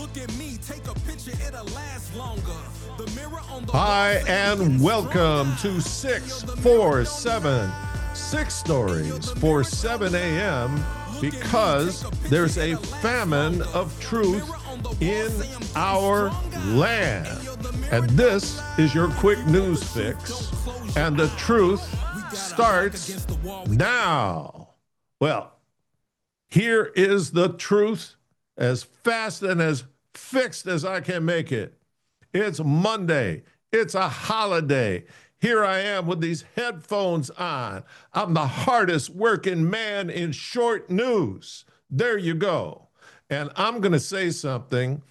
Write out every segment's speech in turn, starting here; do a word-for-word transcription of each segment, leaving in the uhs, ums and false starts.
Look at me, take a picture, it'll last longer. The mirror on the Hi, and welcome to six four seven, Six Stories for seven a.m. because there's a famine of truth in our land. And this is your quick news fix, and the truth starts now. Well, here is the truth as fast and as fixed as I can make it. It's Monday. It's a holiday. Here I am with these headphones on. I'm the hardest working man in short news. There you go. And I'm going to say something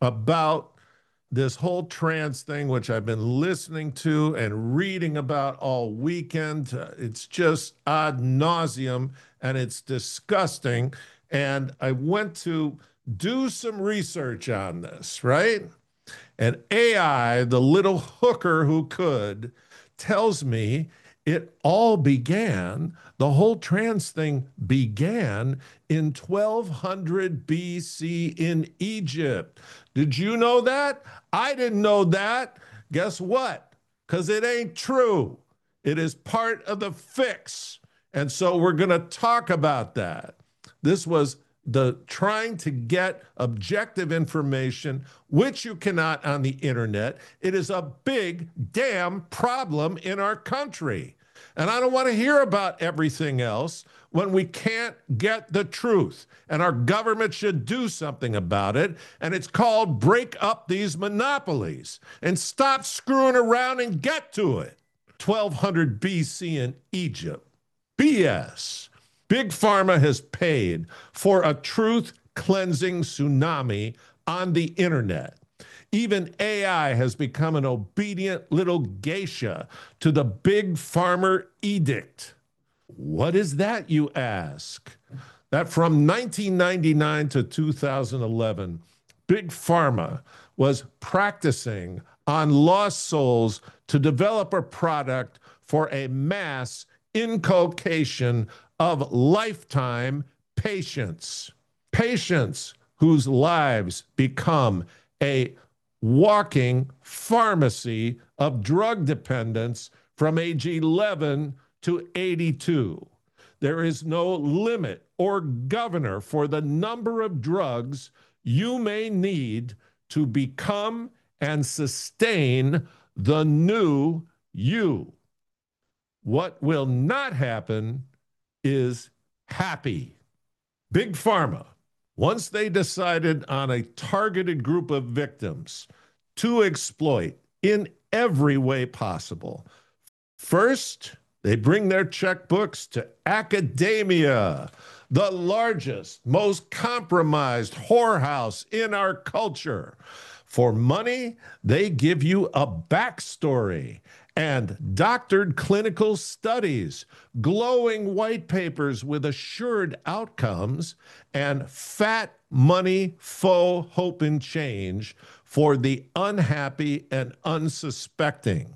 about this whole trans thing, which I've been listening to and reading about all weekend. Uh, It's just ad nauseum, and it's disgusting. And I went to do some research on this, right? And A I, the little hooker who could, tells me it all began, the whole trans thing began in twelve hundred B C in Egypt. Did you know that? I didn't know that. Guess what? Because it ain't true. It is part of the fix. And so we're going to talk about that. This was the trying to get objective information, which you cannot on the internet. It is a big damn problem in our country. And I don't want to hear about everything else when we can't get the truth. And our government should do something about it. And it's called break up these monopolies and stop screwing around and get to it. twelve hundred B C in Egypt. B S. Big Pharma has paid for a truth cleansing tsunami on the internet. Even A I has become an obedient little geisha to the Big Pharma edict. What is that, you ask? That from nineteen ninety-nine to two thousand eleven, Big Pharma was practicing on lost souls to develop a product for a mass inculcation of lifetime patients. Patients whose lives become a walking pharmacy of drug dependence from age eleven to eighty-two. There is no limit or governor for the number of drugs you may need to become and sustain the new you. What will not happen is happy. Big Pharma, once they decided on a targeted group of victims to exploit in every way possible, first, they bring their checkbooks to academia, the largest, most compromised whorehouse in our culture. For money, they give you a backstory and doctored clinical studies, glowing white papers with assured outcomes, and fat money, faux hope and change for the unhappy and unsuspecting.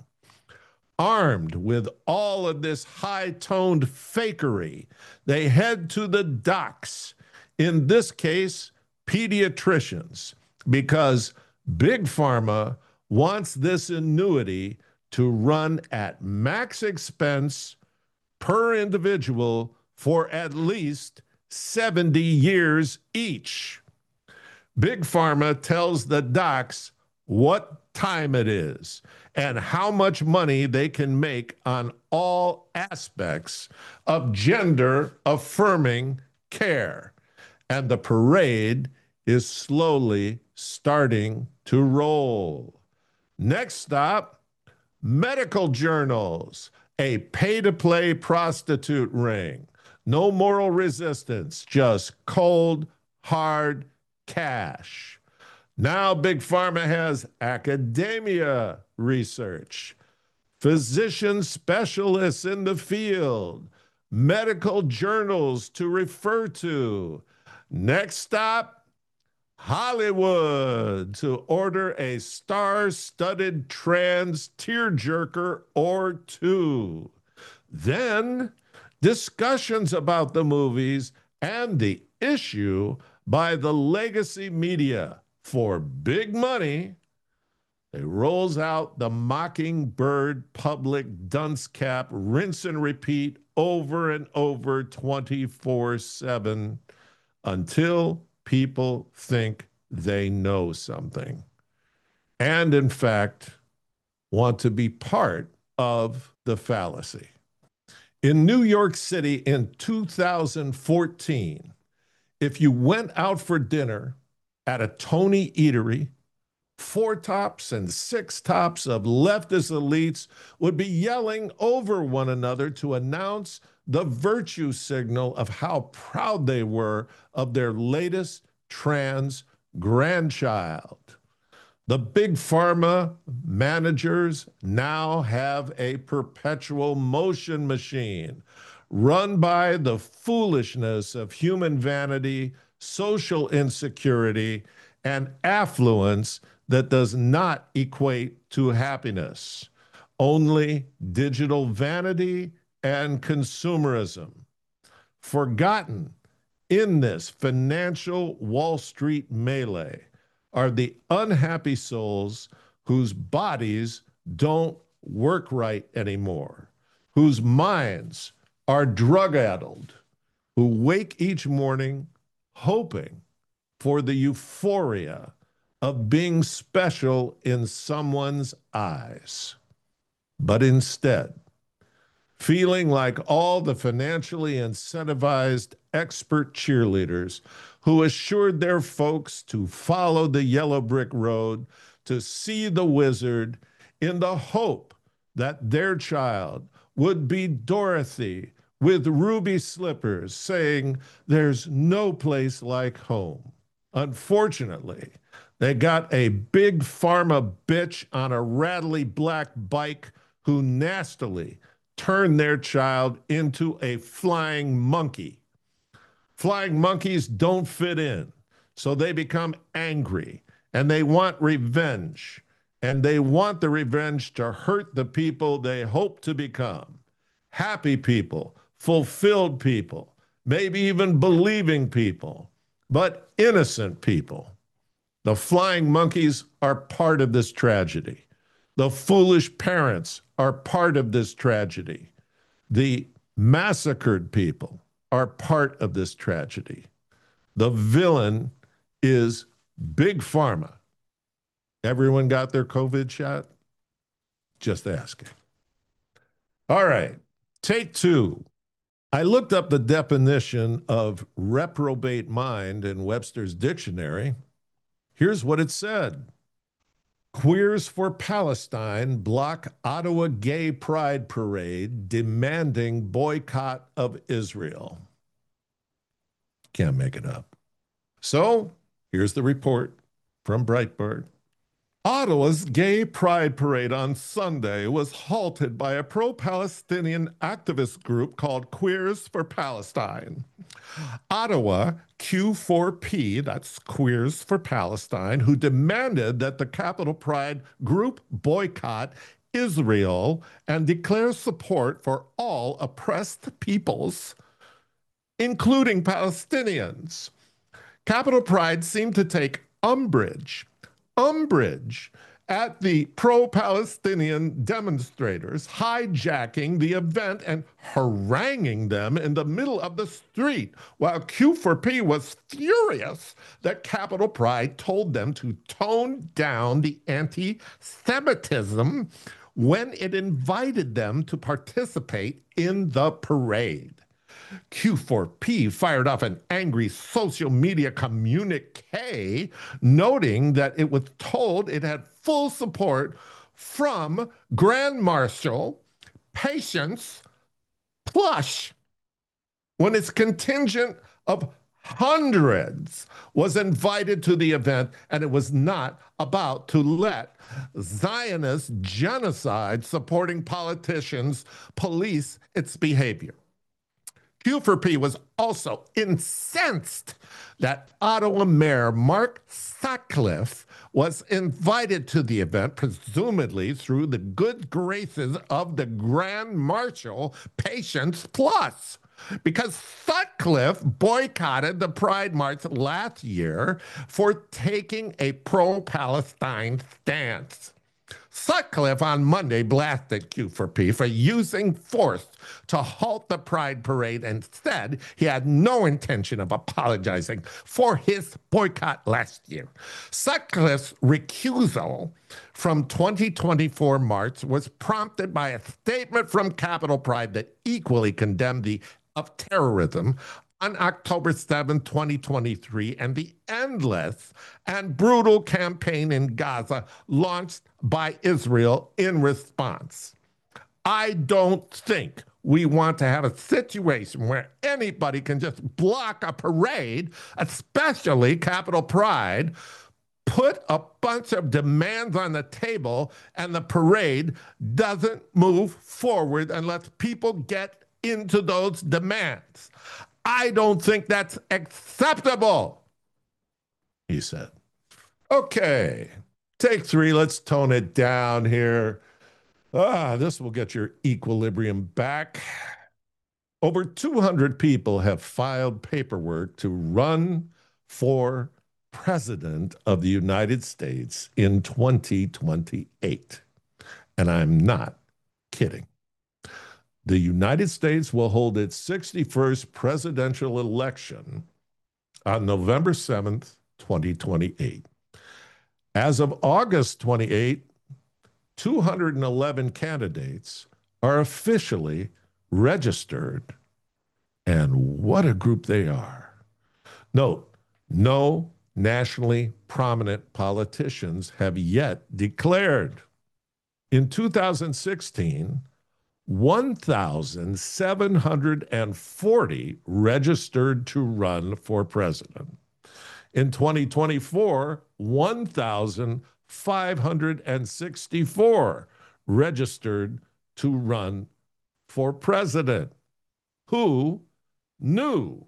Armed with all of this high-toned fakery, they head to the docs, in this case, pediatricians, because Big Pharma wants this annuity to run at max expense per individual for at least seventy years each. Big Pharma tells the docs what time it is and how much money they can make on all aspects of gender-affirming care. And the parade is slowly starting to roll. Next stop, medical journals, a pay-to-play prostitute ring. No moral resistance, just cold, hard cash. Now Big Pharma has academia research, physician specialists in the field, medical journals to refer to. Next stop, Hollywood, to order a star-studded trans tearjerker or two. Then, discussions about the movies and the issue by the legacy media, for big money, they rolls out the Mockingbird public dunce cap, rinse and repeat over and over twenty-four seven until people think they know something. And in fact, want to be part of the fallacy. In New York City in two thousand fourteen, if you went out for dinner at a Tony Eatery, four tops and six tops of leftist elites would be yelling over one another to announce the virtue signal of how proud they were of their latest trans grandchild. The big pharma managers now have a perpetual motion machine run by the foolishness of human vanity, social insecurity, and affluence that does not equate to happiness, only digital vanity and consumerism. Forgotten in this financial Wall Street melee are the unhappy souls whose bodies don't work right anymore, whose minds are drug-addled, who wake each morning hoping for the euphoria of being special in someone's eyes, but instead feeling like all the financially incentivized expert cheerleaders who assured their folks to follow the yellow brick road, to see the wizard, in the hope that their child would be Dorothy with ruby slippers, saying, "There's no place like home." Unfortunately, they got a big pharma bitch on a rattly black bike who nastily turned their child into a flying monkey. Flying monkeys don't fit in, so they become angry and they want revenge. And they want the revenge to hurt the people they hope to become. Happy people, fulfilled people, maybe even believing people, but innocent people. The flying monkeys are part of this tragedy. The foolish parents are part of this tragedy. The massacred people are part of this tragedy. The villain is Big Pharma. Everyone got their COVID shot? Just asking. All right, take two. I looked up the definition of reprobate mind in Webster's dictionary. Here's what it said. Queers for Palestine block Ottawa Gay Pride Parade demanding boycott of Israel. Can't make it up. So here's the report from Breitbart. Ottawa's Gay Pride Parade on Sunday was halted by a pro-Palestinian activist group called Queers for Palestine. Ottawa Q four P, that's Queers for Palestine, who demanded that the Capital Pride group boycott Israel and declare support for all oppressed peoples, including Palestinians. Capital Pride seemed to take umbrage umbrage at the pro-Palestinian demonstrators hijacking the event and haranguing them in the middle of the street, while Q four P was furious that Capital Pride told them to tone down the anti-Semitism when it invited them to participate in the parade. Q four P fired off an angry social media communique, noting that it was told it had full support from Grand Marshal Patience Plush when its contingent of hundreds was invited to the event, and it was not about to let Zionist genocide supporting politicians police its behavior. Q four P was also incensed that Ottawa Mayor Mark Sutcliffe was invited to the event, presumably through the good graces of the Grand Marshal Patience Plus. because Sutcliffe boycotted the Pride March last year for taking a pro-Palestine stance. Sutcliffe on Monday blasted Q four P for using force to halt the Pride parade and said he had no intention of apologizing for his boycott last year. Sutcliffe's recusal from twenty twenty-four March was prompted by a statement from Capitol Pride that equally condemned the of terrorism on October seventh, twenty twenty-three, and the endless and brutal campaign in Gaza launched by Israel in response. I don't think we want to have a situation where anybody can just block a parade, especially Capitol Pride, put a bunch of demands on the table, and the parade doesn't move forward unless people get into those demands. I don't think that's acceptable, he said. Okay, take three. Let's tone it down here. Ah, this will get your equilibrium back. Over two hundred people have filed paperwork to run for president of the United States in twenty twenty-eight. And I'm not kidding. The United States will hold its sixty-first presidential election on November seventh, twenty twenty-eight. As of August twenty-eighth, two hundred eleven candidates are officially registered. And what a group they are. Note, no nationally prominent politicians have yet declared. In two thousand sixteen, one thousand seven hundred forty registered to run for president. In twenty twenty-four, one thousand five hundred sixty-four registered to run for president. Who knew?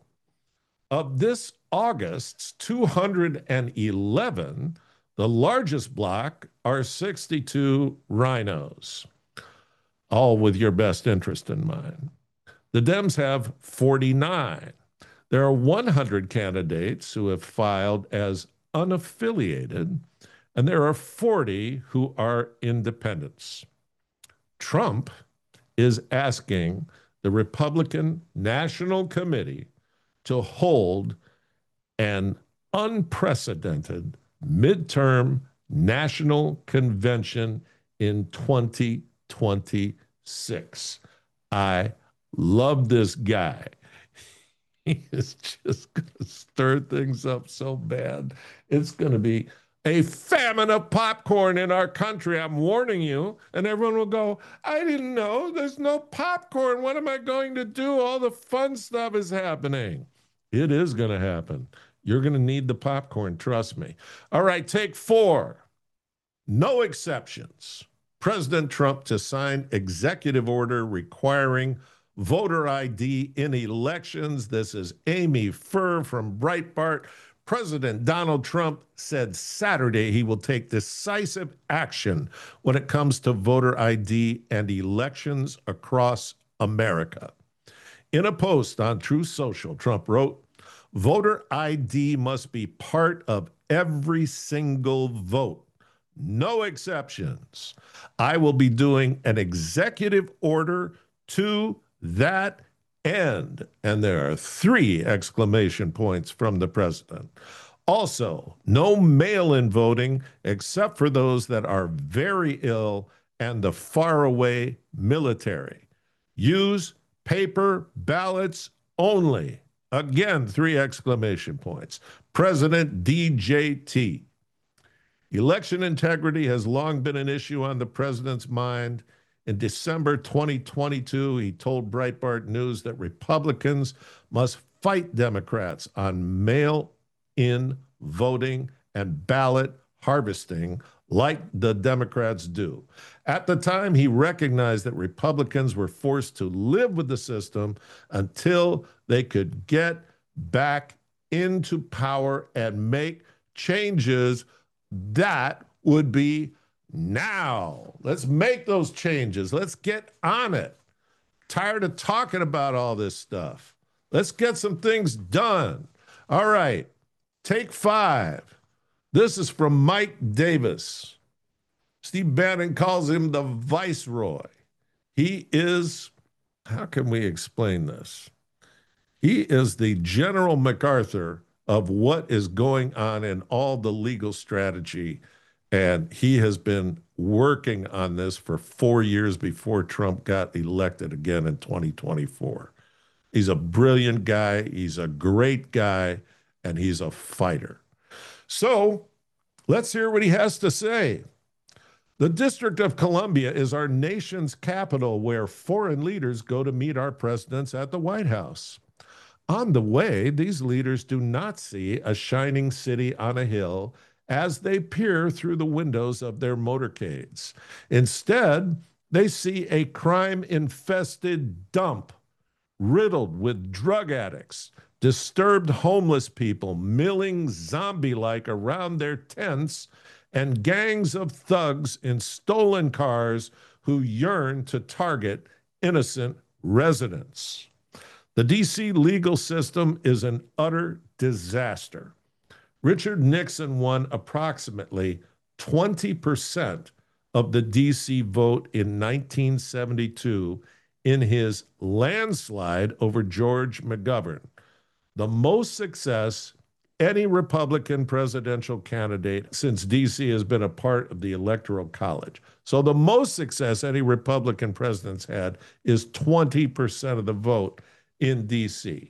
Of this August's two hundred eleven, the largest block are sixty-two rhinos, all with your best interest in mind. The Dems have forty-nine. There are one hundred candidates who have filed as unaffiliated, and there are forty who are independents. Trump is asking the Republican National Committee to hold an unprecedented midterm national convention in twenty twenty-six. I love this guy. He is just going to stir things up so bad. It's going to be a famine of popcorn in our country. I'm warning you. And everyone will go, I didn't know. There's no popcorn. What am I going to do? All the fun stuff is happening. It is going to happen. You're going to need the popcorn, trust me. All right, take four. No exceptions. President Trump to sign executive order requiring voter I D in elections. This is Amy Furr from Breitbart. President Donald Trump said Saturday he will take decisive action when it comes to voter I D and elections across America. In a post on Truth Social, Trump wrote, voter I D must be part of every single vote. No exceptions. I will be doing an executive order to that end. And there are three exclamation points from the president. Also, no mail-in voting except for those that are very ill and the faraway military. Use paper ballots only. Again, three exclamation points. President D J T. Election integrity has long been an issue on the president's mind. In December twenty twenty-two, he told Breitbart News that Republicans must fight Democrats on mail-in voting and ballot harvesting like the Democrats do. At the time, he recognized that Republicans were forced to live with the system until they could get back into power and make changes. That would be now. Let's make those changes. Let's get on it. Tired of talking about all this stuff. Let's get some things done. All right, take five. This is from Mike Davis. Steve Bannon calls him the Viceroy. He is, how can we explain this? He is the General MacArthur of what is going on in all the legal strategy. And he has been working on this for four years before Trump got elected again in twenty twenty-four. He's a brilliant guy. He's a great guy, and he's a fighter. So let's hear what he has to say. The District of Columbia is our nation's capital, where foreign leaders go to meet our presidents at the White House. On the way, these leaders do not see a shining city on a hill as they peer through the windows of their motorcades. Instead, they see a crime-infested dump riddled with drug addicts, disturbed homeless people milling zombie-like around their tents, and gangs of thugs in stolen cars who yearn to target innocent residents. The D C legal system is an utter disaster. Richard Nixon won approximately twenty percent of the D C vote in nineteen seventy-two in his landslide over George McGovern, the most success any Republican presidential candidate since D C has been a part of the Electoral College. So the most success any Republican president's had is twenty percent of the vote in D C.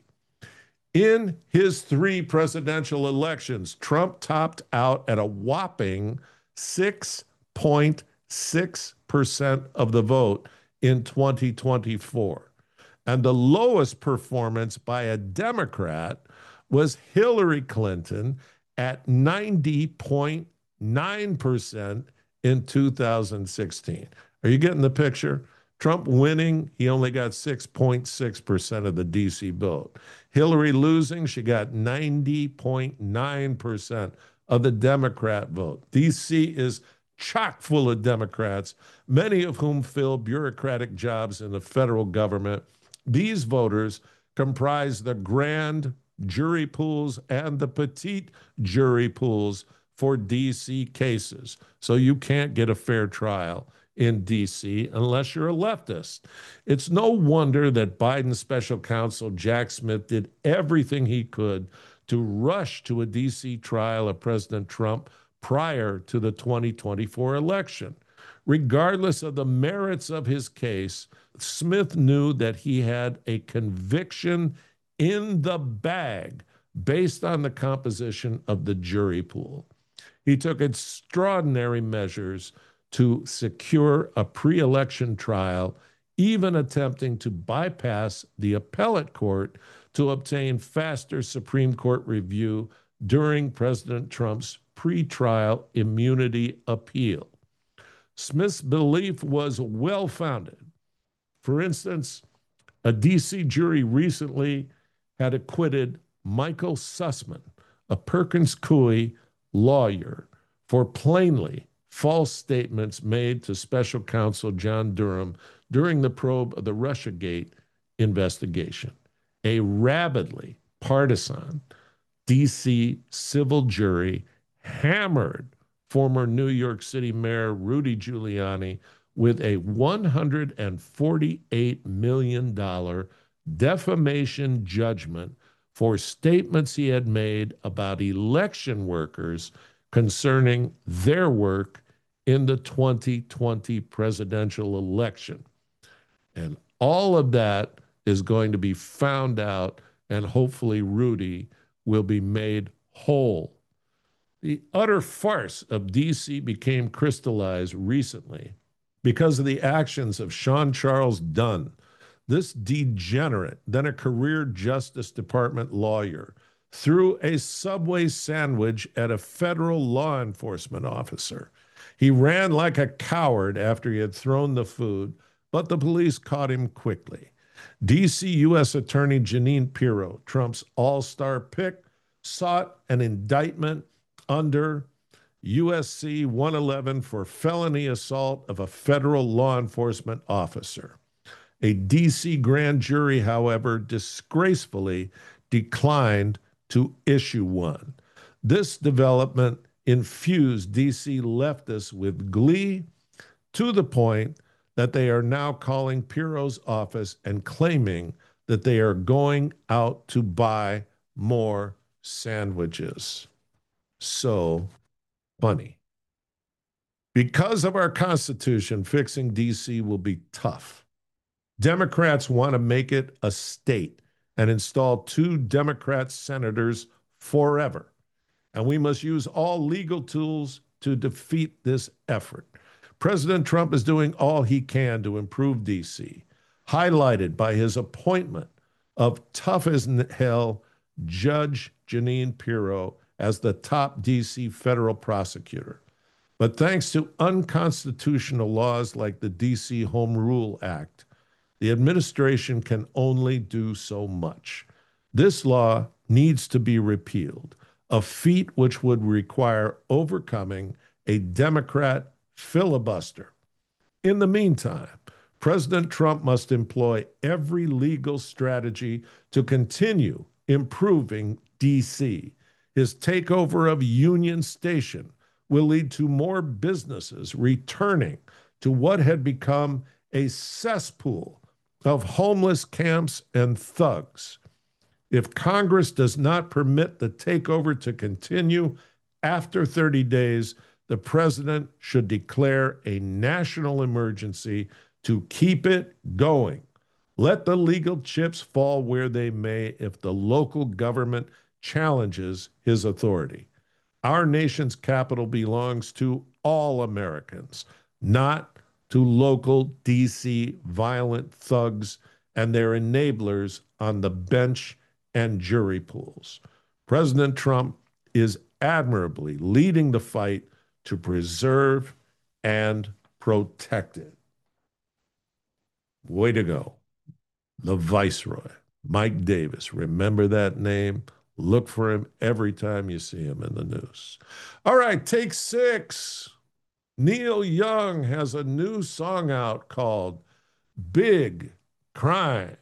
In his three presidential elections, Trump topped out at a whopping six point six percent of the vote in twenty twenty-four. And the lowest performance by a Democrat was Hillary Clinton at ninety point nine percent in two thousand sixteen. Are you getting the picture? Trump winning, he only got six point six percent of the D C vote. Hillary losing, she got ninety point nine percent of the Democrat vote. D C is chock full of Democrats, many of whom fill bureaucratic jobs in the federal government. These voters comprise the grand jury pools and the petite jury pools for D C cases. So you can't get a fair trial in D C unless you're a leftist. It's no wonder that Biden's special counsel, Jack Smith, did everything he could to rush to a D C trial of President Trump prior to the twenty twenty-four election. Regardless of the merits of his case, Smith knew that he had a conviction in the bag based on the composition of the jury pool. He took extraordinary measures to secure a pre-election trial, even attempting to bypass the appellate court to obtain faster Supreme Court review during President Trump's pretrial immunity appeal. Smith's belief was well-founded. For instance, a D C jury recently had acquitted Michael Sussman, a Perkins Coie lawyer, for plainly false statements made to special counsel John Durham during the probe of the Russiagate investigation. A rabidly partisan D C civil jury hammered former New York City Mayor Rudy Giuliani with a one hundred forty-eight million dollars defamation judgment for statements he had made about election workers concerning their work in the twenty twenty presidential election. And all of that is going to be found out, and hopefully Rudy will be made whole. The utter farce of D C became crystallized recently because of the actions of Sean Charles Dunn, this degenerate, then a career Justice Department lawyer, threw a Subway sandwich at a federal law enforcement officer. He ran like a coward after he had thrown the food, but the police caught him quickly. D C U S Attorney Jeanine Pirro, Trump's all-star pick, sought an indictment under U S C one eleven for felony assault of a federal law enforcement officer. A D C grand jury, however, disgracefully declined to issue one. This development infused D C leftists with glee to the point that they are now calling Piro's office and claiming that they are going out to buy more sandwiches. So funny. Because of our Constitution, fixing D C will be tough. Democrats want to make it a state and install two Democrat senators forever. And we must use all legal tools to defeat this effort. President Trump is doing all he can to improve D C, highlighted by his appointment of tough as hell Judge Jeanine Pirro as the top D C federal prosecutor. But thanks to unconstitutional laws like the D C Home Rule Act, the administration can only do so much. This law needs to be repealed, a feat which would require overcoming a Democrat filibuster. In the meantime, President Trump must employ every legal strategy to continue improving D C. His takeover of Union Station will lead to more businesses returning to what had become a cesspool of homeless camps and thugs. If Congress does not permit the takeover to continue after thirty days, the president should declare a national emergency to keep it going. Let the legal chips fall where they may if the local government challenges his authority. Our nation's capital belongs to all Americans, not to local D C violent thugs and their enablers on the bench and jury pools. President Trump is admirably leading the fight to preserve and protect it. Way to go. The Viceroy, Mike Davis. Remember that name? Look for him every time you see him in the news. All right, take six. Neil Young has a new song out called Big Crime.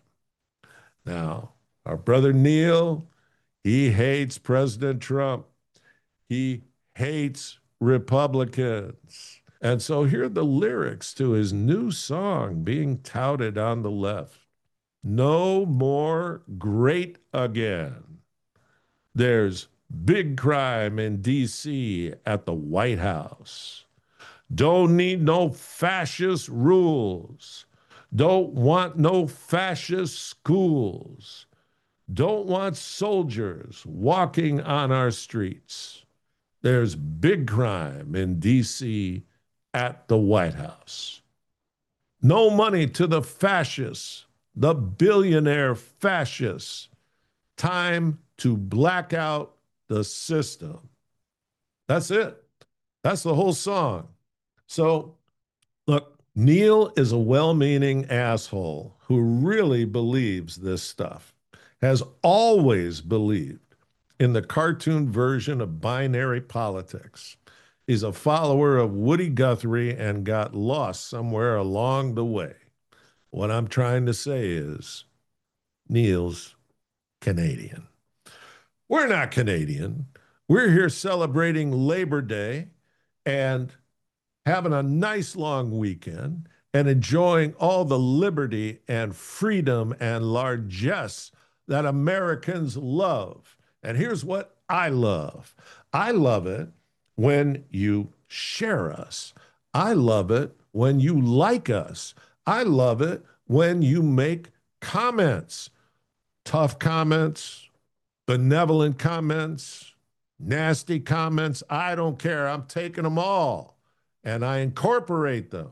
Now, our brother Neil, he hates President Trump. He hates Republicans. And so here are the lyrics to his new song being touted on the left. No more great again. There's big crime in D C at the White House. Don't need no fascist rules. Don't want no fascist schools. Don't want soldiers walking on our streets. There's big crime in D C at the White House. No money to the fascists, the billionaire fascists. Time to black out the system. That's it. That's the whole song. So, look, Neil is a well-meaning asshole who really believes this stuff, has always believed in the cartoon version of binary politics. He's a follower of Woody Guthrie and got lost somewhere along the way. What I'm trying to say is, Neil's Canadian. We're not Canadian. We're here celebrating Labor Day and having a nice long weekend and enjoying all the liberty and freedom and largesse that Americans love. And here's what I love. I love it when you share us. I love it when you like us. I love it when you make comments. Tough comments, benevolent comments, nasty comments. I don't care. I'm taking them all and I incorporate them.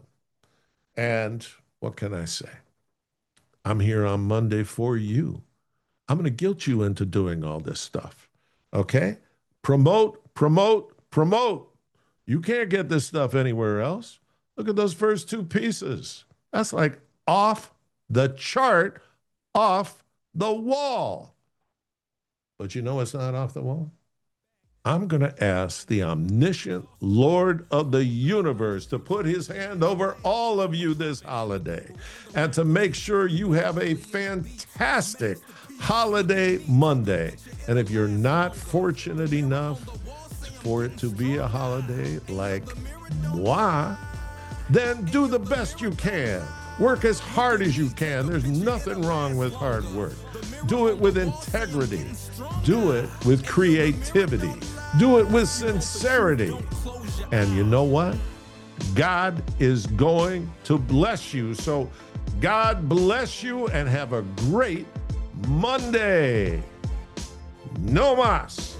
And what can I say? I'm here on Monday for you. I'm going to guilt you into doing all this stuff. Okay? Promote, promote, promote. You can't get this stuff anywhere else. Look at those first two pieces. That's like off the chart, off the wall. But you know it's not off the wall? I'm going to ask the omniscient Lord of the universe to put his hand over all of you this holiday and to make sure you have a fantastic holiday Monday. And if you're not fortunate enough for it to be a holiday like moi, then do the best you can. Work as hard as you can. There's nothing wrong with hard work. Do it with integrity. Do it with creativity. Do it with sincerity. And you know what? God is going to bless you. So God bless you and have a great Monday. No mas.